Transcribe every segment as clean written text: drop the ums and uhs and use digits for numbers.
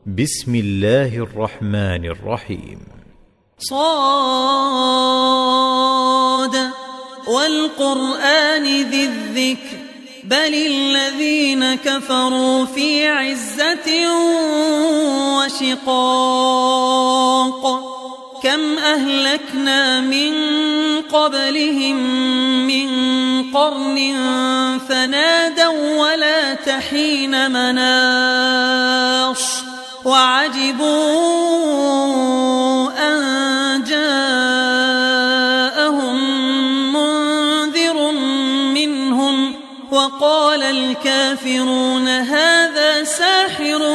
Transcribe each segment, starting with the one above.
بسم الله الرحمن الرحيم. صاد والقرآن ذي الذكر بل الذين كفروا في عزة وشقاق كم أهلكنا من قبلهم من قرن فنادوا ولا تحين مناص وعجبوا أن جاءهم منذر منهم وقال الكافرون هذا ساحر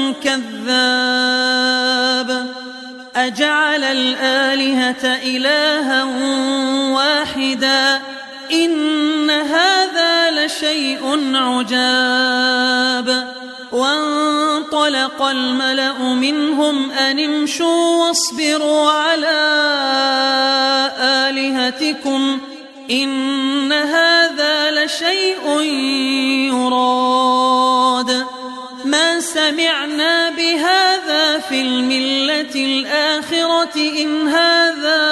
كذاب أجعل الآلهة إلها واحدا إن هذا لشيء عجاب وانطلق الملأ منهم أن امشوا واصبروا على آلهتكم إن هذا لشيء يراد ما سمعنا بهذا في الملة الآخرة إن هذا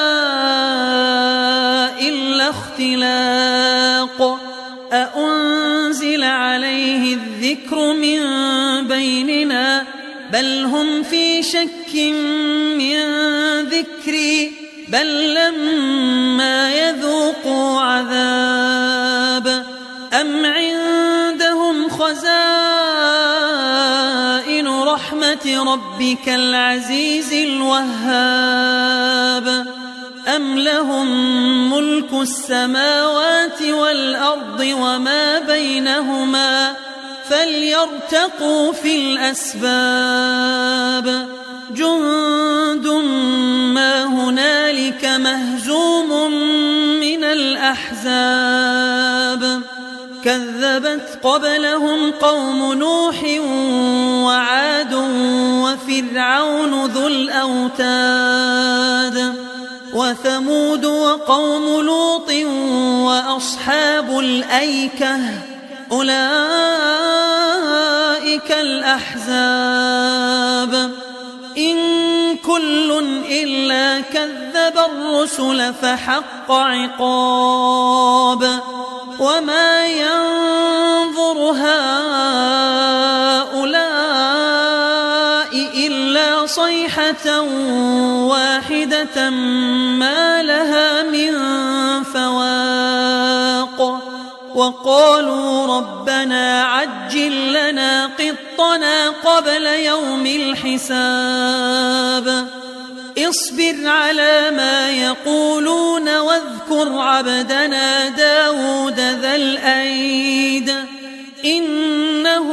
إلا اختلاق أأنزل عليه الذكر من بيننا بل هم في شك من ذكري بل لما يذوقوا عذاب أم عندهم خزائن رحمة ربك العزيز الوهاب أم لهم ملك السماوات والأرض وما بينهما فليرتقوا في الأسباب جند ما هنالك مهزوم من الأحزاب كذبت قبلهم قوم نوح وعاد وفرعون ذو الأوتاد وثمود وقوم لوط وأصحاب الأيكة أولئك الأحزاب إن كل إلا كذب الرسل فحق عقاب وما ينظر هؤلاء إلا صيحة واحدة ما لها من فواق وقالوا ربنا عجل لنا قطنا قبل يوم الحساب اصبر على ما يقولون واذكر عبدنا داود ذا الأيد إنه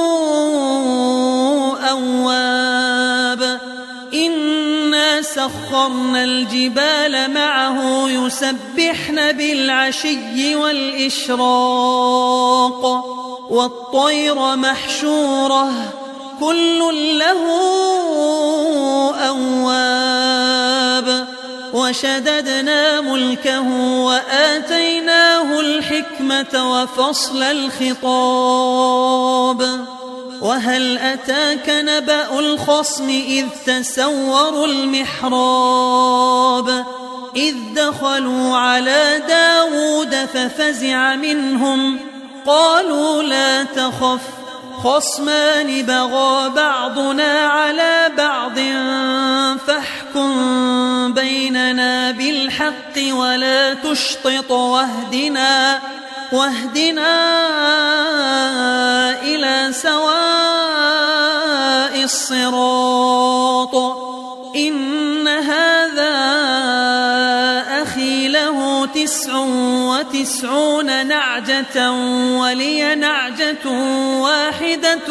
أواب إنا سخرنا الجبال معه يسبحن بالعشي والإشراق والطير محشورة كل له أواب وشددنا ملكه وآتيناه الحكمة وفصل الخطاب وهل أتاك نبأ الخصم إذ تسوروا المحراب إذ دخلوا على داود ففزع منهم قالوا لا تخف خصمان بغى بعضنا على بعض فاحكم بيننا بالحق ولا تشطط واهدنا إلى سواء الصراط إن هذا أخي له 99 نعجة ولي نعجة واحدة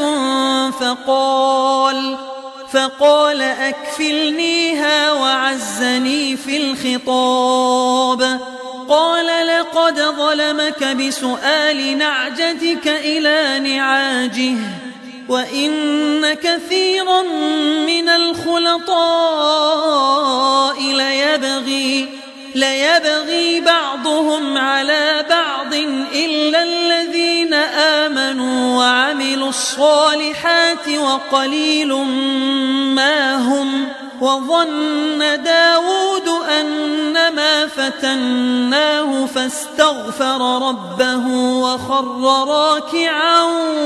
فقال أكفلنيها وعزني في الخطاب قال لقد ظلمك بسؤال نعجتك إلى نعاجه وإن كثيرا من الخلطاء ليبغي بعضهم على بعض إلا الذين الذين آمنوا وعملوا الصالحات وقليل ما هم. وظن داود أنما فتناه فاستغفر ربه وخر راكعا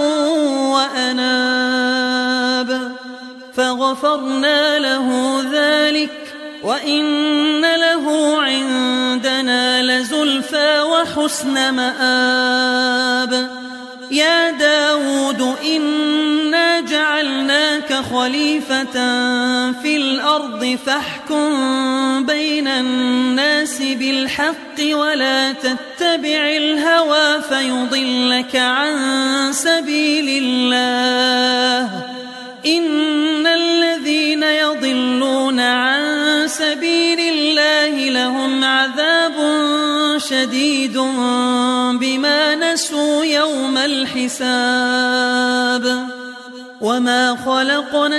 وأناب فغفرنا له ذلك وإن له عندنا لزلفى وحسن مآب. يا داود إنا جعلناك خليفة في الأرض فاحكم بين الناس بالحق ولا تتبع الهوى فيضلك عن سبيل الله. إن الذين يضلون عن سبيل الله لهم عذاب شديد بما نسوا يوم الحساب. وما خلقنا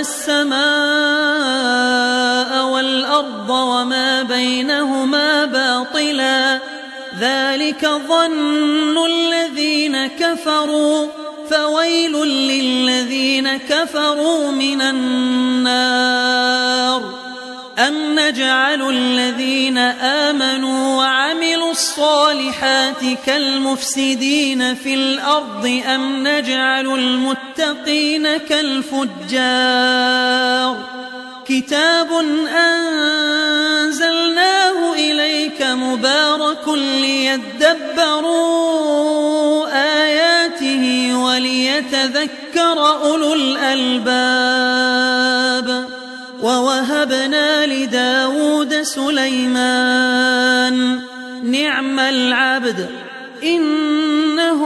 السماء والأرض وما بينهما باطلا ذلك ظن الذين كفروا فويل للذين كفروا من النار. أم نجعل الذين آمنوا وعملوا الصالحات كالمفسدين في الأرض أم نجعل المتقين كالفجار. كتاب أنزلناه إليك مبارك ليدبروا آياته وليتذكر أولو الألباب. ووهبنا لداود سليمان نعم العبد إنه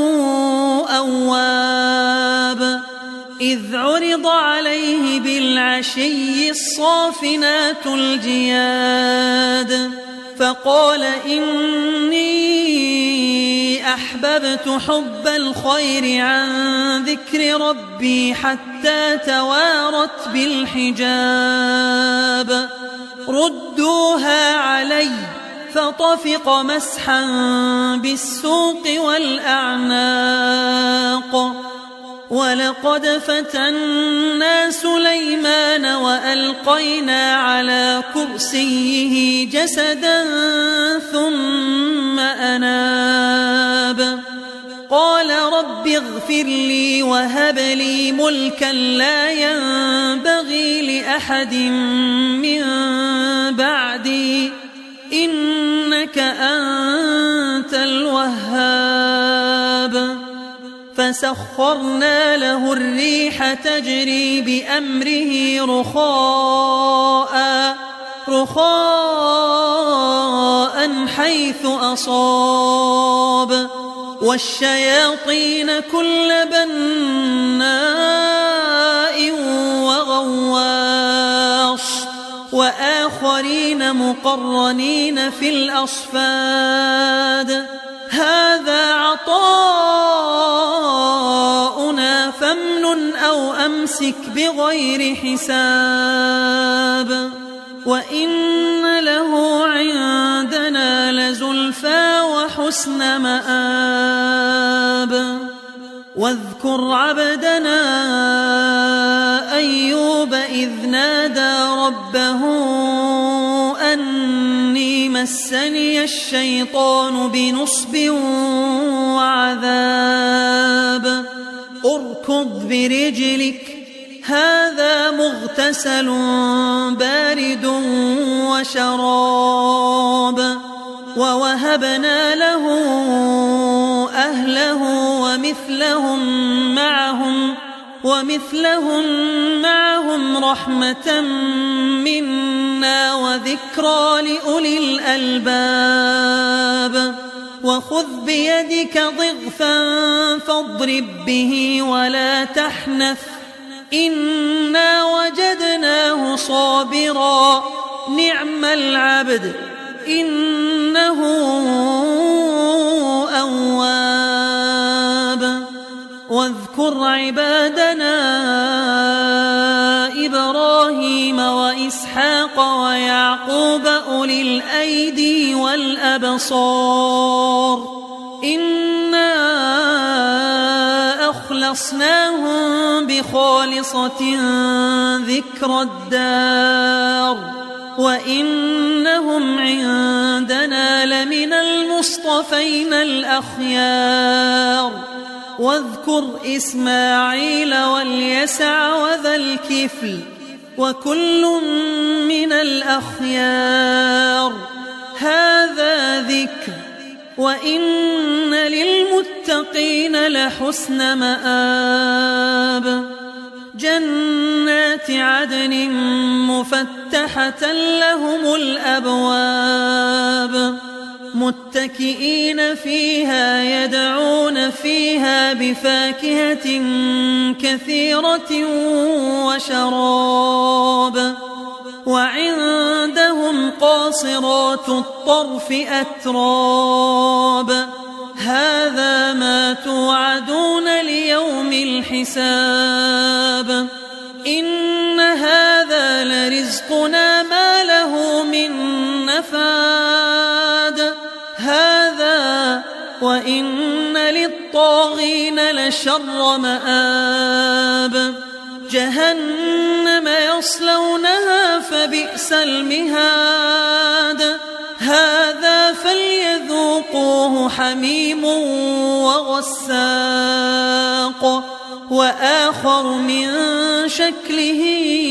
أواب. إذ عرض عليه بالعشي الصافنات الجياد فقال إني أحببت حب الخير عن ذكر ربي حتى توارت بالحجاب. ردوها علي فطفق مسحا بالسوق والأعناق. ولقد فتنا سليمان وألقينا على كرسيه جسدا ثم أناب. قال رب اغفر لي وهب لي ملكا لا ينبغي لأحد من بعدي إنك أنت الوهاب. فسخرنا له الريح تجري بأمره رخاء حيث أصاب والشياطين كل بناء وغواص وآخرين مقرنين في الأصفاد. هذا عطاؤنا فامنن أو أمسك بغير حساب. وإن له عندنا لزلفى وحسن مآب. واذكر عبدنا أيوب إذ نادى ربه أني مسني الشيطان بنصب وعذاب. اركض برجلك هذا مغتسل بارد وشراب. ووهبنا له أهله ومثلهم معهم رحمة منا وذكرى لأولي الألباب. وخذ بيدك ضغثا فاضرب به ولا تحنث إنا وجدناه صابرا نعم العبد إنه أواب. واذكر عبادنا إبراهيم وإسحاق ويعقوب أولي الأيدي والأبصار إنا فخلصناهم بخالصة ذكر الدار وإنهم عندنا لمن المصطفين الأخيار واذكر إسماعيل واليسع وذا الكفل وكل من الأخيار هذا ذكر وإن للمتقين لحسن مآب جنات عدن مفتحة لهم الأبواب متكئين فيها يدعون فيها بفاكهة كثيرة وشراب وعندهم قاصرات الطرف أتراب هذا ما توعدون ليوم الحساب إن هذا لرزقنا ما له من نفاد هذا وإن للطاغين لشر مآب جهنم يصلونها فبئس المهاد هذا فليذوقوه حميم وغساق وآخر من شكله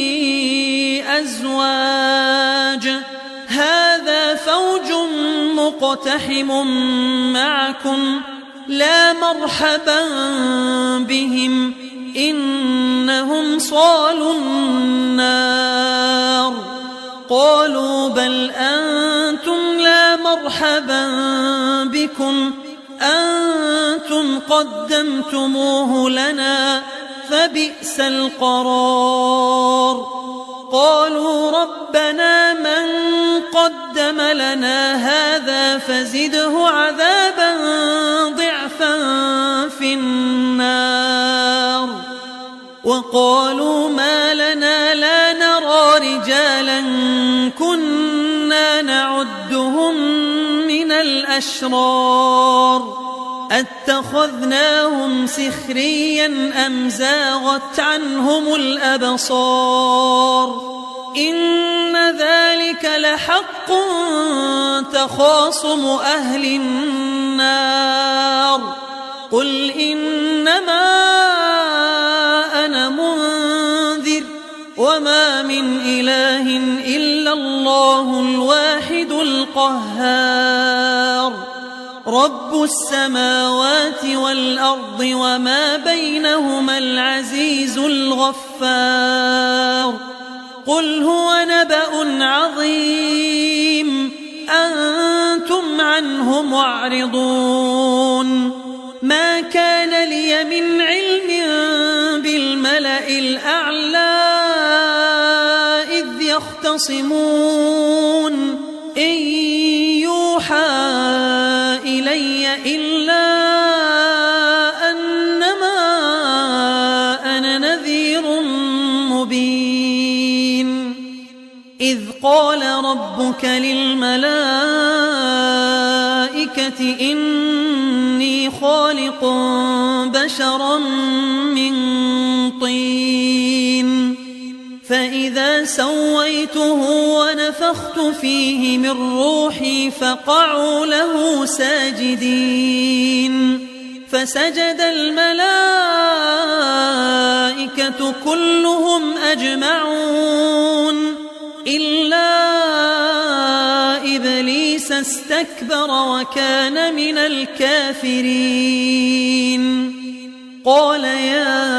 أزواج هذا فوج مقتحم معكم لا مرحبا بهم إنهم صالوا النار قالوا بل أنتم لا مرحبا بكم أنتم قدمتموه لنا فبئس القرار قالوا ربنا من قدم لنا هذا فزده عذابا ضعفا في النار وقالوا ما لنا لا نرى رجالا كنا نعدهم من الأشرار أتخذناهم سخريا أم زاغت عنهم الأبصار إن ذلك لحق تخاصم أهل النار قل إنما أنا منذر وما من إله إلا الله الواحد القهار رب السماوات والأرض وما بينهما العزيز الغفار قل هو نبأ عظيم أنتم عنه معرضون ما كان لي من علم بالملأ الأعلى إذ يختصمون إن يوحى إلي إلا أنما أنا نذير مبين إذ قال ربك للملائكة إني خالق بشرا من طين فإذا سويته ونفخت فيه من روحي فقعوا له ساجدين فسجد الملائكة كلهم أجمعون إلا إبليس استكبر وكان من الكافرين قال يا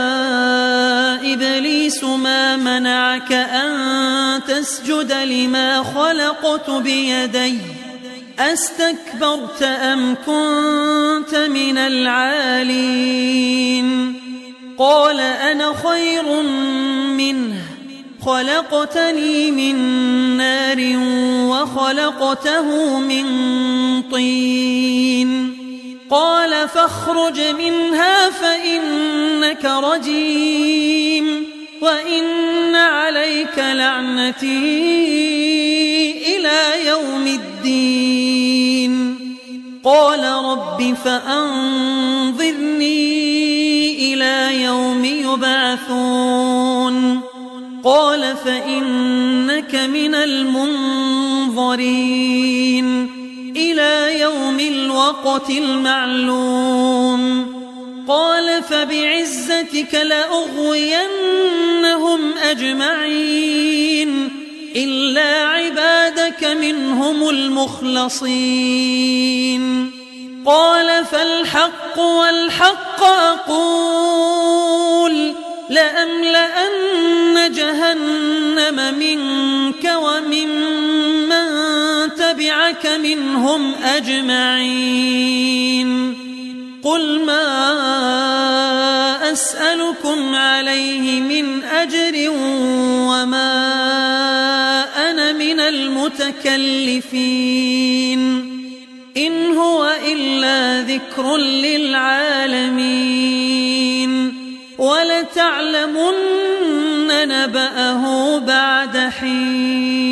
إبليس ما منعك أن تسجد لما خلقت بيدي أستكبرت أم كنت من العالين قال أنا خير منه خلقتني من نار وخلقته من طين قال فاخرج منها فإنك رجيم وإن عليك لعنتي إلى يوم الدين قال رب فأنظرني إلى يبعثون قال فإنك من المنظرين إلى يوم الوقت المعلوم قال فبعزتك لأغوينهم أجمعين إلا عبادك منهم المخلصين قال فالحق والحق أقول لأملأن جهنم منك وممن تبعك منهم أجمعين قل ما أسألكم عليه من أجر وما أنا من المتكلفين إن هو إلا ذكر للعالمين ولتعلمن نبأه بعد حين